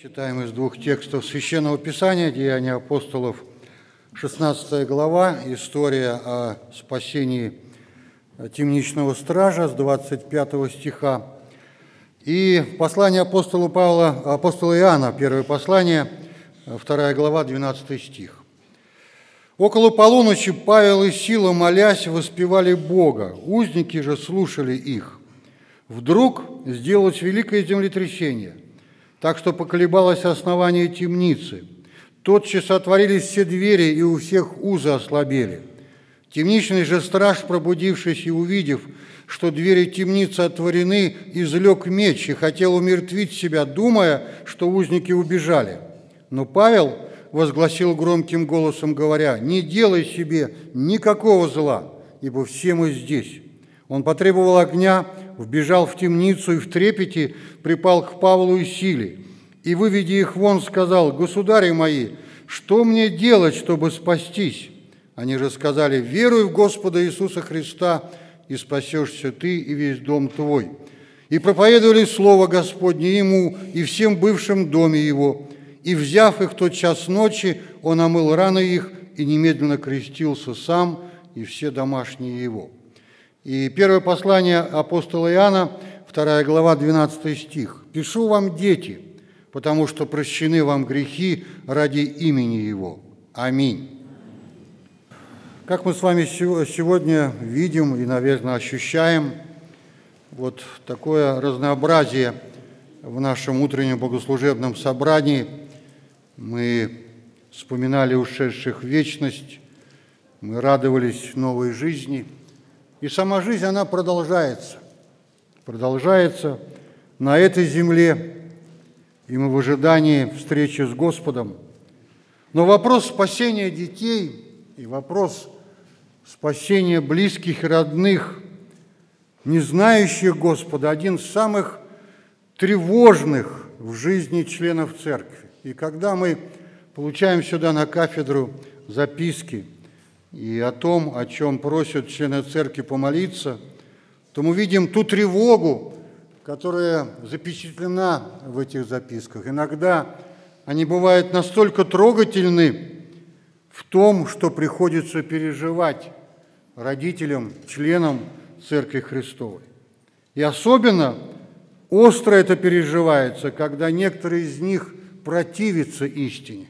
Читаем из двух текстов Священного Писания, Деяния апостолов, 16 глава, история о спасении темничного стража с 25 стиха. И послание апостола Иоанна, первое послание, 2 глава, 12 стих. «Около полуночи Павел и Сила, молясь, воспевали Бога, узники же слушали их. Вдруг сделалось великое землетрясение, так что поколебалось основание темницы. Тотчас отворились все двери, и у всех узы ослабели. Темничный же страж, пробудившись и увидев, что двери темницы отворены, извлек меч и хотел умертвить себя, думая, что узники убежали. Но Павел возгласил громким голосом, говоря: «Не делай себе никакого зла, ибо все мы здесь». Он потребовал огня, вбежал в темницу и в трепете припал к Павлу и Силе. И, выведя их вон, сказал: «Государи мои, что мне делать, чтобы спастись?» Они же сказали: «Веруй в Господа Иисуса Христа, и спасешься ты и весь дом твой». И проповедовали слово Господне ему и всем бывшим в доме его. И, взяв их в тот час ночи, он омыл раны их и немедленно крестился сам и все домашние его». И первое послание апостола Иоанна, 2 глава, 12 стих. «Пишу вам, дети, потому что прощены вам грехи ради имени Его. Аминь». Как мы с вами сегодня видим и, наверное, ощущаем вот такое разнообразие в нашем утреннем богослужебном собрании. Мы вспоминали ушедших в вечность, мы радовались новой жизни. И сама жизнь, она продолжается на этой земле, и мы в ожидании встречи с Господом. Но вопрос спасения детей и вопрос спасения близких и родных, не знающих Господа, один из самых тревожных в жизни членов церкви. И когда мы получаем сюда на кафедру записки и о том, о чем просят члены церкви помолиться, то мы видим ту тревогу, которая запечатлена в этих записках. Иногда они бывают настолько трогательны в том, что приходится переживать родителям, членам Церкви Христовой. И особенно остро это переживается, когда некоторые из них противятся истине.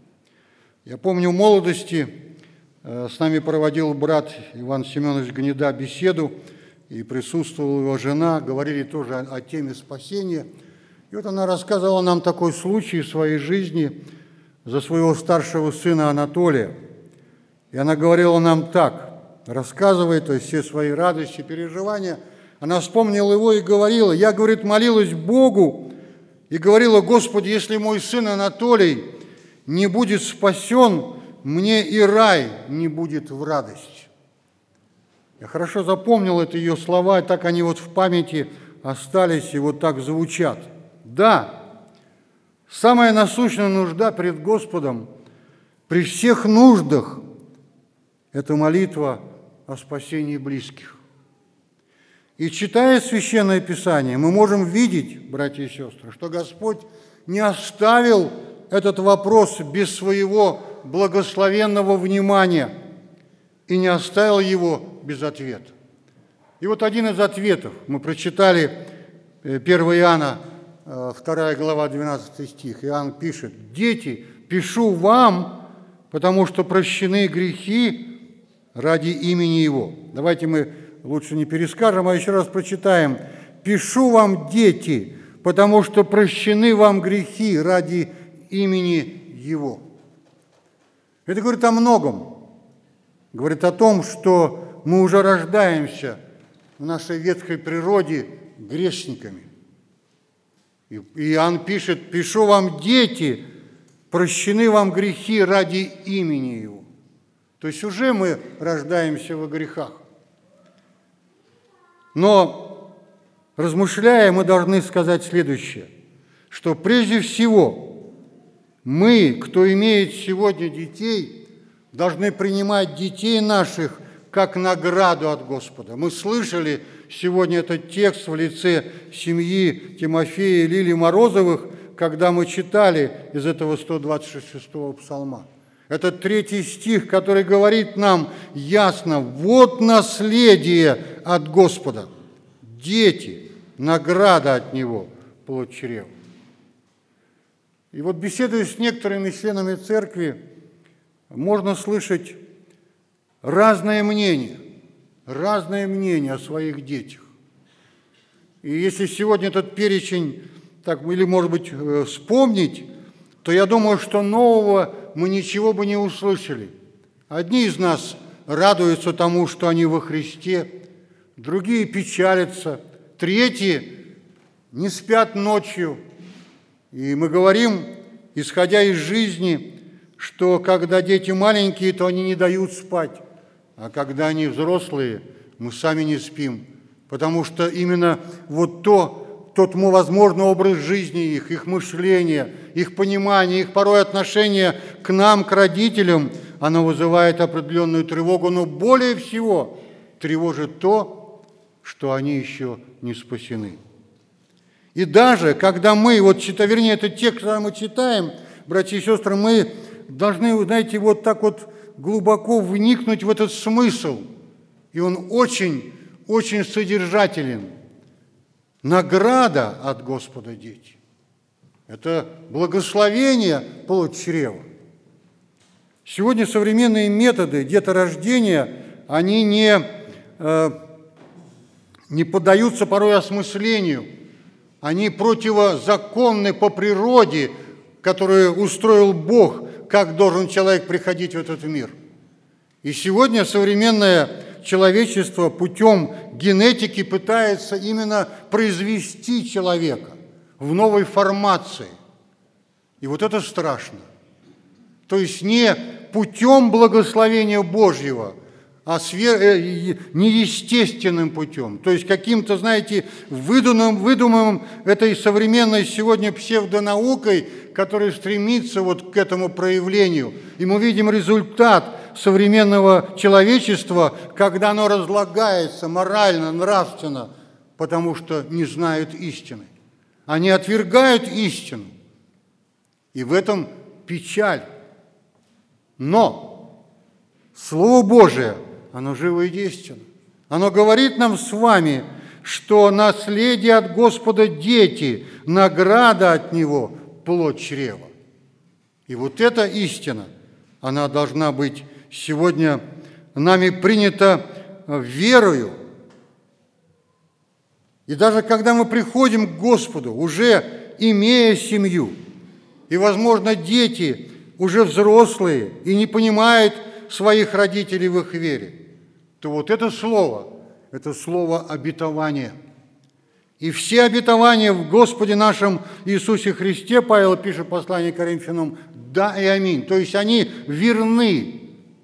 Я помню, в молодости с нами проводил брат Иван Семенович Гнеда беседу, и присутствовала его жена, говорили тоже о теме спасения. И вот она рассказывала нам такой случай в своей жизни за своего старшего сына Анатолия. И она говорила нам так, рассказывая, то есть все свои радости, переживания. Она вспомнила его и говорила: я, говорит, молилась Богу и говорила: Господи, если мой сын Анатолий не будет спасен, мне и рай не будет в радость. Я хорошо запомнил это ее слова, и так они вот в памяти остались и вот так звучат. Да, самая насущная нужда пред Господом при всех нуждах – это молитва о спасении близких. И читая Священное Писание, мы можем видеть, братья и сестры, что Господь не оставил этот вопрос без своего благословенного внимания и не оставил его без ответа. И вот один из ответов. Мы прочитали 1 Иоанна, 2 глава, 12 стих. Иоанн пишет: «Дети, пишу вам, потому что прощены грехи ради имени Его». Давайте мы лучше не перескажем, а еще раз прочитаем. «Пишу вам, дети, потому что прощены вам грехи ради имени Его». Это говорит о многом. Говорит о том, что мы уже рождаемся в нашей ветхой природе грешниками. И Иоанн пишет: «Пишу вам, дети, прощены вам грехи ради имени Его». То есть уже мы рождаемся во грехах. Но, размышляя, мы должны сказать следующее, что прежде всего мы, кто имеет сегодня детей, должны принимать детей наших как награду от Господа. Мы слышали сегодня этот текст в лице семьи Тимофея и Лилии Морозовых, когда мы читали из этого 126-го псалма. Это 3 стих, который говорит нам ясно: «Вот наследие от Господа, дети, награда от Него, плод чрева». И вот, беседуя с некоторыми членами церкви, можно слышать разные мнения о своих детях. И если сегодня этот перечень, или, может быть, вспомнить, то я думаю, что нового мы ничего бы не услышали. Одни из нас радуются тому, что они во Христе, другие печалятся, третьи не спят ночью. И мы говорим, исходя из жизни, что когда дети маленькие, то они не дают спать, а когда они взрослые, мы сами не спим, потому что именно тот возможный образ жизни их мышление, их понимание, их порой отношение к нам, к родителям, оно вызывает определенную тревогу, но более всего тревожит то, что они еще не спасены. И даже когда мы, этот текст, когда мы читаем, братья и сестры, мы должны, глубоко вникнуть в этот смысл, и он очень, очень содержателен. Награда от Господа, дети. Это благословение плод чрева. Сегодня современные методы деторождения, они не поддаются порой осмыслению. Они противозаконны по природе, которую устроил Бог, как должен человек приходить в этот мир. И сегодня современное человечество путем генетики пытается именно произвести человека в новой формации. И это страшно. То есть не путем благословения Божьего, а неестественным путем. То есть каким-то, выдуманным этой современной сегодня псевдонаукой, которая стремится к этому проявлению. И мы видим результат современного человечества, когда оно разлагается морально, нравственно, потому что не знают истины. Они отвергают истину. И в этом печаль. Но Слово Божие, оно живо и действенно. Оно говорит нам с вами, что наследие от Господа дети, награда от Него плод чрева. И эта истина, она должна быть сегодня нами принята верою. И даже когда мы приходим к Господу, уже имея семью, и, возможно, дети уже взрослые и не понимают своих родителей в их вере, то это слово обетования. И все обетования в Господе нашем Иисусе Христе, Павел пишет в послании к Коринфянам, да и аминь. То есть они верны.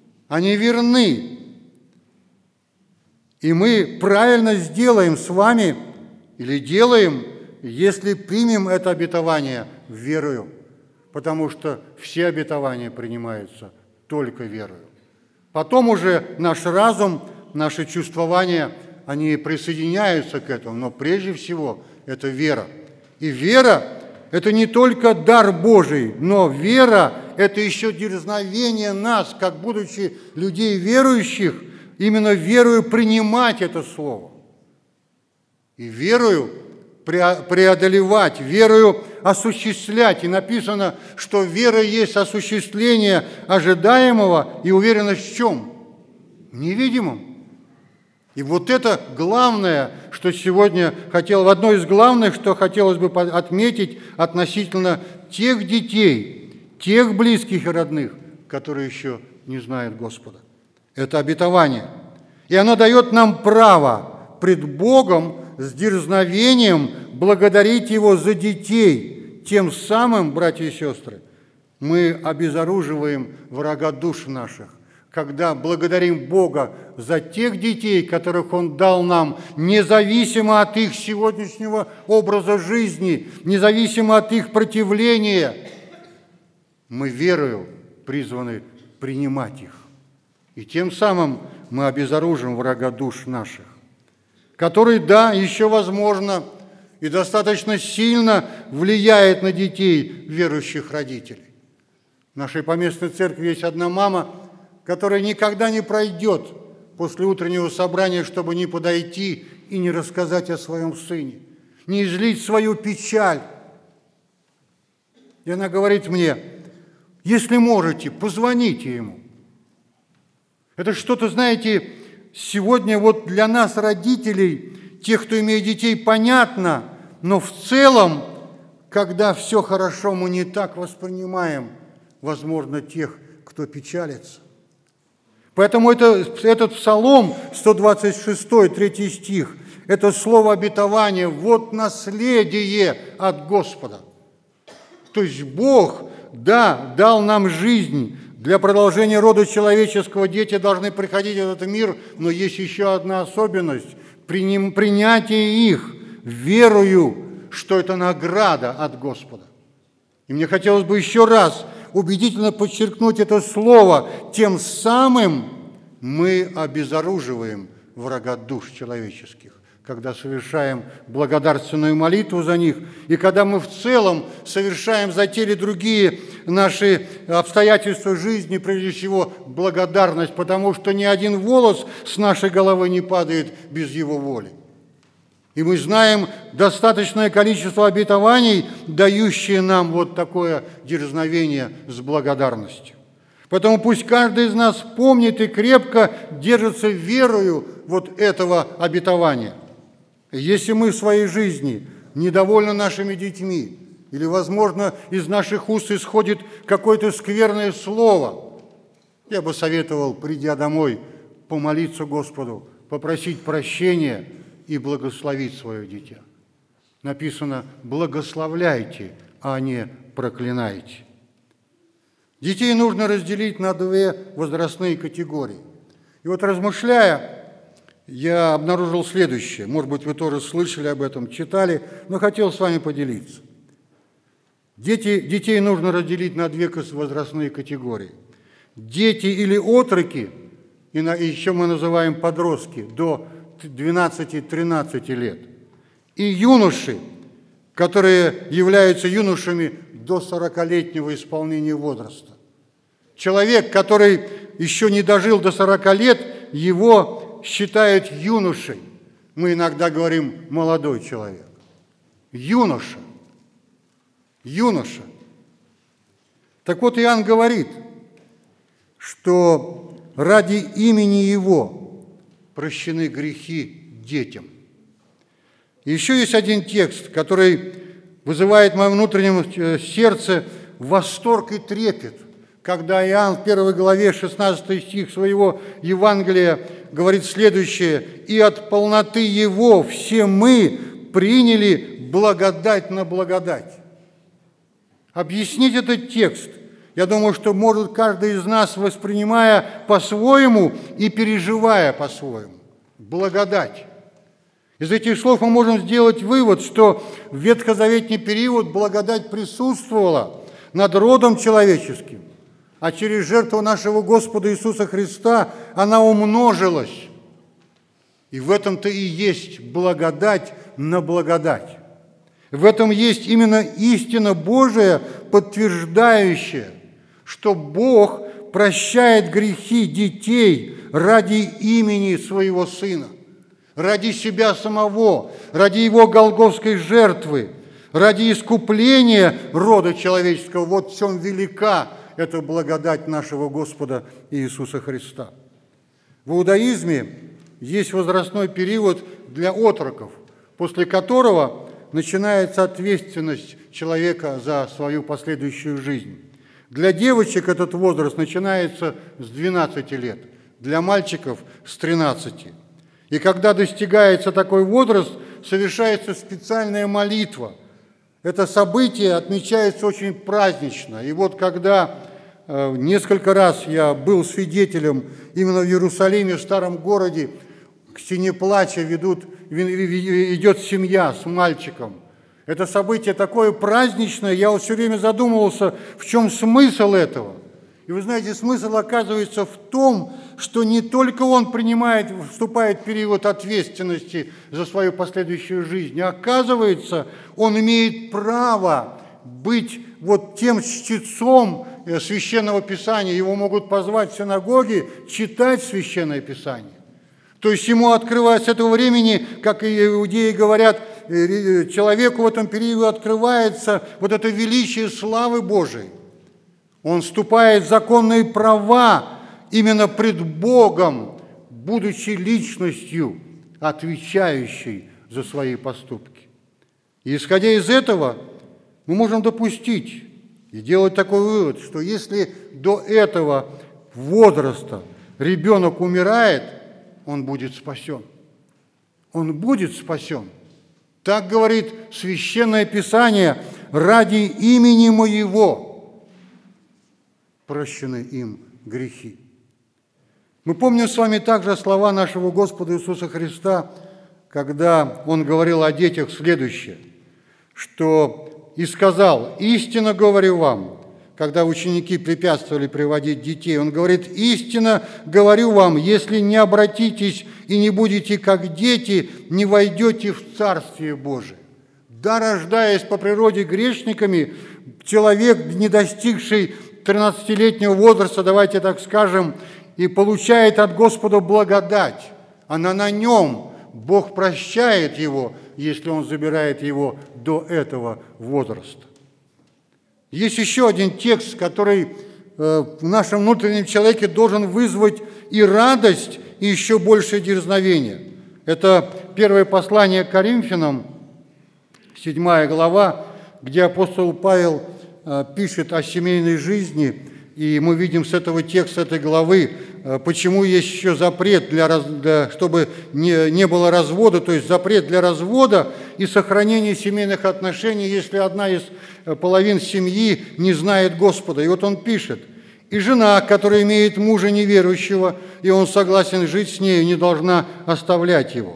И мы правильно сделаем с вами, или делаем, если примем это обетование верою. Потому что все обетования принимаются только верою. Потом уже наш разум, наши чувствования, они присоединяются к этому, но прежде всего это вера. И вера – это не только дар Божий, но вера – это еще дерзновение нас, как будучи людей верующих, именно верою принимать это слово. И верою преодолевать, верою осуществлять. И написано, что вера есть осуществление ожидаемого и уверенность в чем? В невидимом. И это главное, что сегодня одно из главных, что хотелось бы отметить относительно тех детей, тех близких и родных, которые еще не знают Господа. Это обетование. И оно дает нам право пред Богом с дерзновением благодарить Его за детей. Тем самым, братья и сестры, мы обезоруживаем врага душ наших, когда благодарим Бога за тех детей, которых Он дал нам, независимо от их сегодняшнего образа жизни, независимо от их противления, мы верою призваны принимать их. И тем самым мы обезоружим врага душ наших, который, да, еще возможно, и достаточно сильно влияет на детей верующих родителей. В нашей поместной церкви есть одна мама, которая никогда не пройдет после утреннего собрания, чтобы не подойти и не рассказать о своем сыне, не излить свою печаль. И она говорит мне: если можете, позвоните ему. Это что-то, знаете, сегодня вот для нас, родителей, тех, кто имеет детей, понятно, но в целом, когда все хорошо, мы не так воспринимаем, возможно, тех, кто печалится. Поэтому этот Псалом 126, 3 стих, это слово обетования, вот наследие от Господа. То есть Бог, да, дал нам жизнь. Для продолжения рода человеческого дети должны приходить в этот мир, но есть еще одна особенность – принятие их верою, что это награда от Господа. И мне хотелось бы еще раз убедительно подчеркнуть это слово. Тем самым мы обезоруживаем врага душ человеческих, когда совершаем благодарственную молитву за них, и когда мы в целом совершаем за те или другие наши обстоятельства жизни, прежде всего благодарность, потому что ни один волос с нашей головы не падает без Его воли. И мы знаем достаточное количество обетований, дающие нам вот такое дерзновение с благодарностью. Поэтому пусть каждый из нас помнит и крепко держится верою вот этого обетования. Если мы в своей жизни недовольны нашими детьми, или, возможно, из наших уст исходит какое-то скверное слово, я бы советовал, придя домой, помолиться Господу, попросить прощения и благословить свое дитя. Написано: благословляйте, а не проклинайте. Детей нужно разделить на две возрастные категории. И вот размышляя, я обнаружил следующее. Может быть, вы тоже слышали об этом, читали, но хотел с вами поделиться. Детей нужно разделить на две возрастные категории. Дети или отроки, и еще мы называем подростки, до 12-13 лет, и юноши, которые являются юношами до 40-летнего исполнения возраста. Человек, который еще не дожил до 40 лет, его считают юношей. Мы иногда говорим молодой человек. Юноша. Юноша. Так вот, Иоанн говорит, что ради имени Его прощены грехи детям. И еще есть один текст, который вызывает в моем внутреннем сердце восторг и трепет, когда Иоанн в 1 главе 16 стих своего Евангелия говорит следующее: «И от полноты Его все мы приняли благодать на благодать». Объяснить этот текст, я думаю, что может каждый из нас, воспринимая по-своему и переживая по-своему. Благодать. Из этих слов мы можем сделать вывод, что в ветхозаветний период благодать присутствовала над родом человеческим, а через жертву нашего Господа Иисуса Христа она умножилась. И в этом-то и есть благодать на благодать. В этом есть именно истина Божия, подтверждающая, что Бог прощает грехи детей ради имени Своего Сына, ради себя самого, ради Его голгофской жертвы, ради искупления рода человеческого. Вот в чем велика эта благодать нашего Господа Иисуса Христа. В иудаизме есть возрастной период для отроков, после которого начинается ответственность человека за свою последующую жизнь. Для девочек этот возраст начинается с 12 лет, для мальчиков с 13. И когда достигается такой возраст, совершается специальная молитва. Это событие отмечается очень празднично. И вот когда несколько раз я был свидетелем именно в Иерусалиме, в старом городе, к стене плача идет семья с мальчиком. Это событие такое праздничное, я вот все время задумывался, в чем смысл этого. И вы знаете, смысл оказывается в том, что не только он вступает в период ответственности за свою последующую жизнь, а оказывается, он имеет право быть вот тем чтецом Священного Писания. Его могут позвать в синагоги читать Священное Писание. То есть ему открывается с этого времени, как и иудеи говорят, человеку в этом периоде открывается вот это величие славы Божией. Он вступает в законные права именно пред Богом, будучи личностью, отвечающей за свои поступки. И исходя из этого, мы можем допустить и делать такой вывод, что если до этого возраста ребенок умирает, он будет спасен. Он будет спасен. Так говорит Священное Писание: ради имени Моего прощены им грехи. Мы помним с вами также слова нашего Господа Иисуса Христа, когда Он говорил о детях следующее, что «И сказал, истинно говорю вам», когда ученики препятствовали приводить детей, Он говорит: «Истинно говорю вам, если не обратитесь и не будете как дети, не войдете в Царствие Божие». Да, рождаясь по природе грешниками, человек, не достигший 13-летнего возраста, давайте так скажем, и получает от Господа благодать. Она на нем. Бог прощает его, если он забирает его до этого возраста. Есть еще один текст, который в нашем внутреннем человеке должен вызвать и радость, и еще большее дерзновение. Это первое послание к Коринфянам, 7 глава, где апостол Павел пишет о семейной жизни, и мы видим с этого текста, этой главы, почему есть еще запрет, чтобы не было развода, то есть запрет для развода и сохранения семейных отношений, если одна из половин семьи не знает Господа. И вот он пишет: «И жена, которая имеет мужа неверующего, и он согласен жить с нею, не должна оставлять его».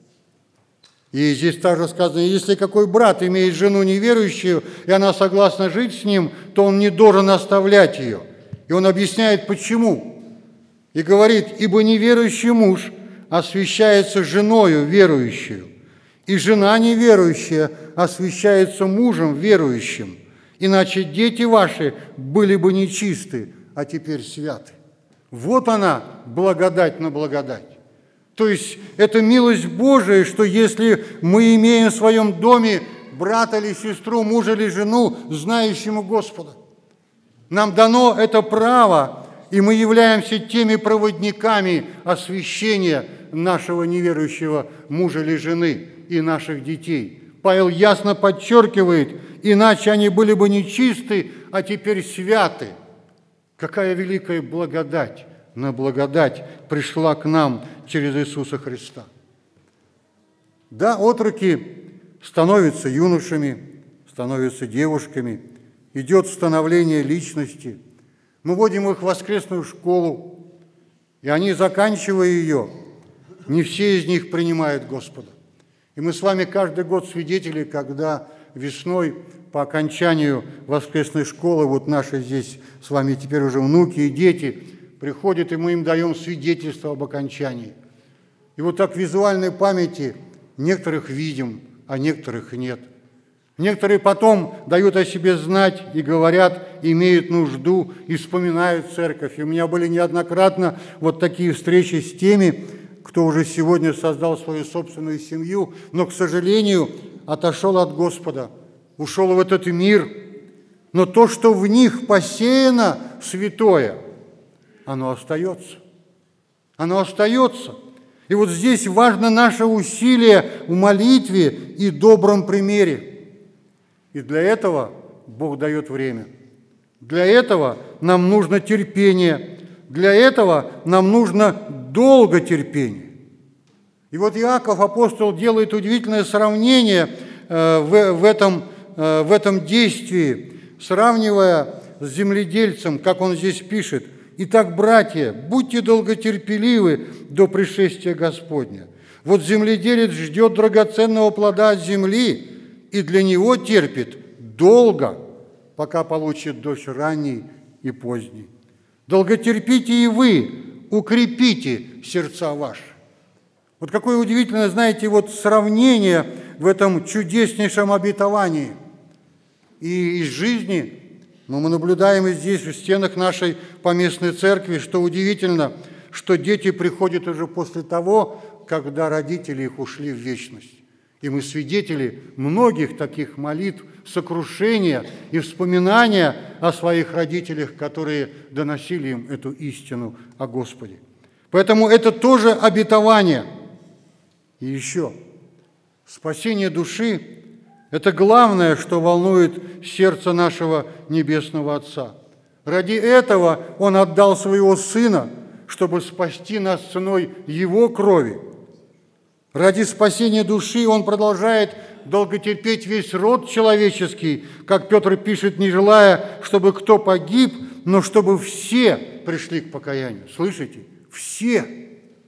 И здесь также сказано: если какой брат имеет жену неверующую, и она согласна жить с ним, то он не должен оставлять ее. И он объясняет, почему. И говорит: ибо неверующий муж освящается женою верующую, и жена неверующая освящается мужем верующим. Иначе дети ваши были бы нечисты, а теперь святы. Вот она, благодать на благодать. То есть это милость Божия, что если мы имеем в своем доме брата или сестру, мужа или жену, знающему Господа, нам дано это право, и мы являемся теми проводниками освящения нашего неверующего мужа или жены и наших детей. Павел ясно подчеркивает: иначе они были бы нечисты, а теперь святы. Какая великая благодать на благодать пришла к нам через Иисуса Христа. Да, отроки становятся юношами, становятся девушками, идет становление личности. Мы вводим их в воскресную школу, и они, заканчивая ее, не все из них принимают Господа. И мы с вами каждый год свидетели, когда весной по окончанию воскресной школы, вот наши здесь с вами теперь уже внуки и дети приходят, и мы им даем свидетельство об окончании. И вот так в визуальной памяти некоторых видим, а некоторых нет. Некоторые потом дают о себе знать и говорят, имеют нужду и вспоминают церковь. И у меня были неоднократно вот такие встречи с теми, кто уже сегодня создал свою собственную семью, но, к сожалению, отошел от Господа, ушел в этот мир. Но то, что в них посеяно святое, оно остается. Оно остается. И вот здесь важно наше усилие в молитве и добром примере. И для этого Бог дает время. Для этого нам нужно терпение. Для этого нам нужно долготерпение. И вот Иаков, апостол, делает удивительное сравнение в этом действии, сравнивая с земледельцем, как он здесь пишет: «Итак, братья, будьте долготерпеливы до пришествия Господня. Вот земледелец ждет драгоценного плода от земли, и для него терпит долго, пока получит дождь ранний и поздний». долготерпите и вы, укрепите сердца ваши». Вот какое удивительное, знаете, вот сравнение в этом чудеснейшем обетовании. И из жизни, но мы наблюдаем и здесь, в стенах нашей поместной церкви, что удивительно, что дети приходят уже после того, когда родители их ушли в вечность. И мы свидетели многих таких молитв, сокрушения и вспоминания о своих родителях, которые доносили им эту истину о Господе. Поэтому это тоже обетование. И еще, спасение души – это главное, что волнует сердце нашего Небесного Отца. Ради этого Он отдал Своего Сына, чтобы спасти нас ценой Его крови. Ради спасения души Он продолжает долготерпеть весь род человеческий, как Петр пишет, не желая, чтобы кто погиб, но чтобы все пришли к покаянию. Слышите? Все.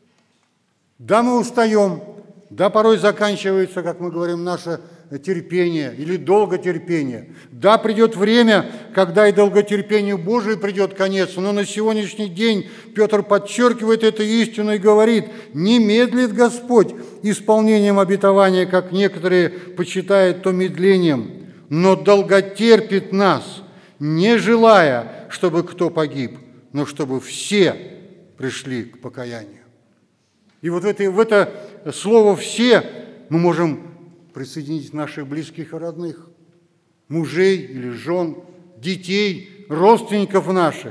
Да, мы устаем, да, порой заканчивается, как мы говорим, наше терпение или долготерпение. Да, придет время, когда и долготерпению Божию придет конец, но на сегодняшний день Петр подчеркивает эту истину и говорит: «Не медлит Господь исполнением обетования, как некоторые почитают то медлением, но долготерпит нас, не желая, чтобы кто погиб, но чтобы все пришли к покаянию». И вот в это слово «все» мы можем присоединить наших близких и родных, мужей или жен, детей, родственников наших.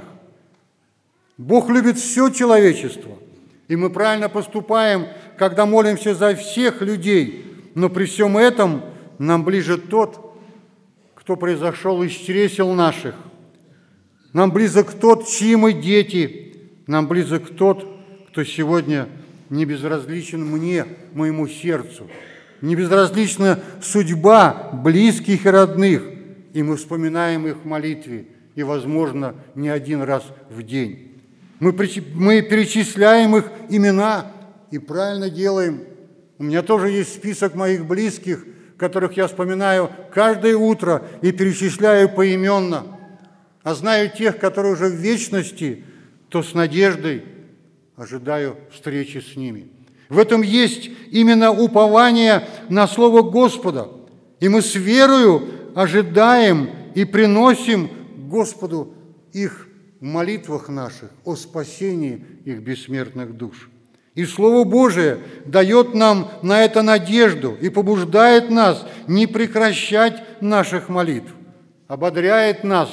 Бог любит все человечество, и мы правильно поступаем, когда молимся за всех людей, но при всем этом нам ближе тот, кто произошел из чресел наших. Нам близок тот, чьи мы дети, нам близок тот, кто сегодня не безразличен мне, моему сердцу, не безразлична судьба близких и родных, и мы вспоминаем их в молитве, и, возможно, не один раз в день. Мы перечисляем их имена и правильно делаем. У меня тоже есть список моих близких, которых я вспоминаю каждое утро и перечисляю поименно. А знаю тех, которые уже в вечности, то с надеждой ожидаю встречи с ними. В этом есть именно упование на Слово Господа. И мы с верою ожидаем и приносим Господу их в молитвах наших о спасении их бессмертных душ. И Слово Божие дает нам на это надежду и побуждает нас не прекращать наших молитв, ободряет нас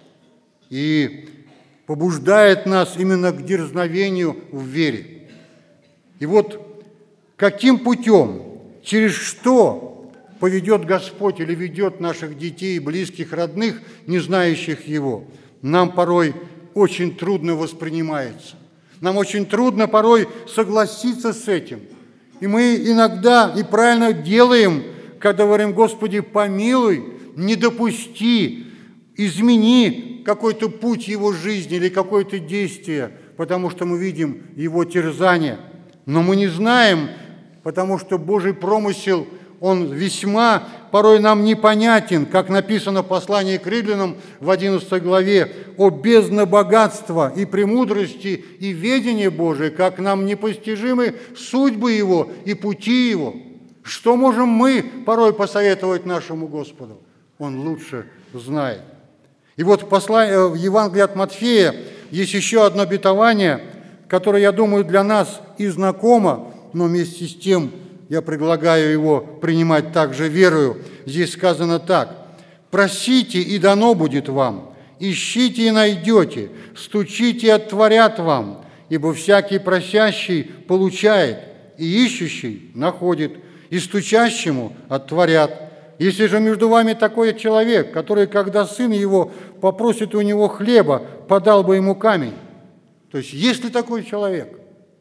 и побуждает нас именно к дерзновению в вере. И вот каким путем, через что поведет Господь или ведет наших детей, близких, родных, не знающих Его, нам порой очень трудно воспринимается. Нам очень трудно порой согласиться с этим. И мы иногда и правильно делаем, когда говорим: Господи, помилуй, не допусти, измени какой-то путь его жизни или какое-то действие, потому что мы видим его терзание. Но мы не знаем, потому что Божий промысел, он весьма порой нам непонятен, как написано в послании к Римлянам в 11 главе: «О бездна богатства и премудрости и ведения Божие, как нам непостижимы судьбы Его и пути Его». Что можем мы порой посоветовать нашему Господу? Он лучше знает. И вот в Евангелии от Матфея есть еще одно обетование, которое, я думаю, для нас и знакомо, но вместе с тем я предлагаю его принимать также верою. Здесь сказано так: «Просите, и дано будет вам, ищите, и найдете, стучите, и отворят вам, ибо всякий просящий получает, и ищущий находит, и стучащему отворят. Если же между вами такой человек, который, когда сын его попросит у него хлеба, подал бы ему камень». То есть, есть ли такой человек?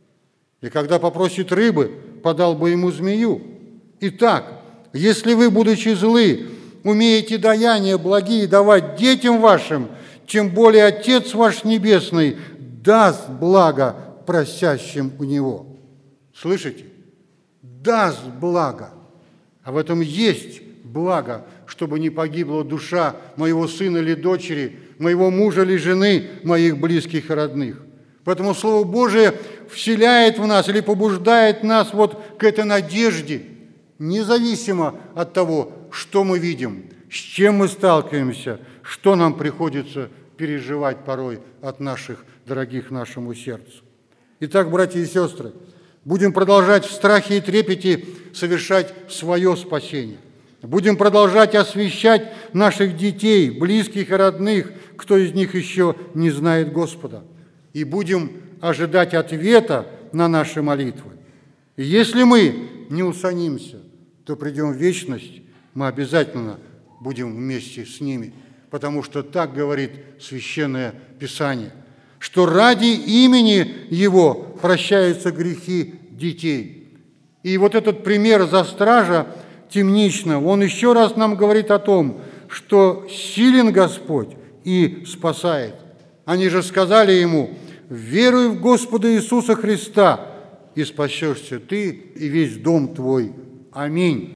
И когда попросит рыбы, подал бы ему змею. Итак, если вы, будучи злы, умеете даяния благие давать детям вашим, тем более Отец ваш Небесный даст благо просящим у Него. Слышите? Даст благо. А в этом есть благо, чтобы не погибла душа моего сына или дочери, моего мужа или жены, моих близких и родных. Поэтому Слово Божие вселяет в нас или побуждает нас вот к этой надежде, независимо от того, что мы видим, с чем мы сталкиваемся, что нам приходится переживать порой от наших дорогих нашему сердцу. Итак, братья и сестры, будем продолжать в страхе и трепете совершать свое спасение. Будем продолжать освящать наших детей, близких и родных, кто из них еще не знает Господа. И будем ожидать ответа на наши молитвы. И если мы не усомнимся, то придем в вечность, мы обязательно будем вместе с ними, потому что так говорит Священное Писание, что ради имени Его прощаются грехи детей. И вот этот пример за стража темничного, он еще раз нам говорит о том, что силен Господь и спасает. Они же сказали ему: «Веруй в Господа Иисуса Христа, и спасешься ты и весь дом твой. Аминь».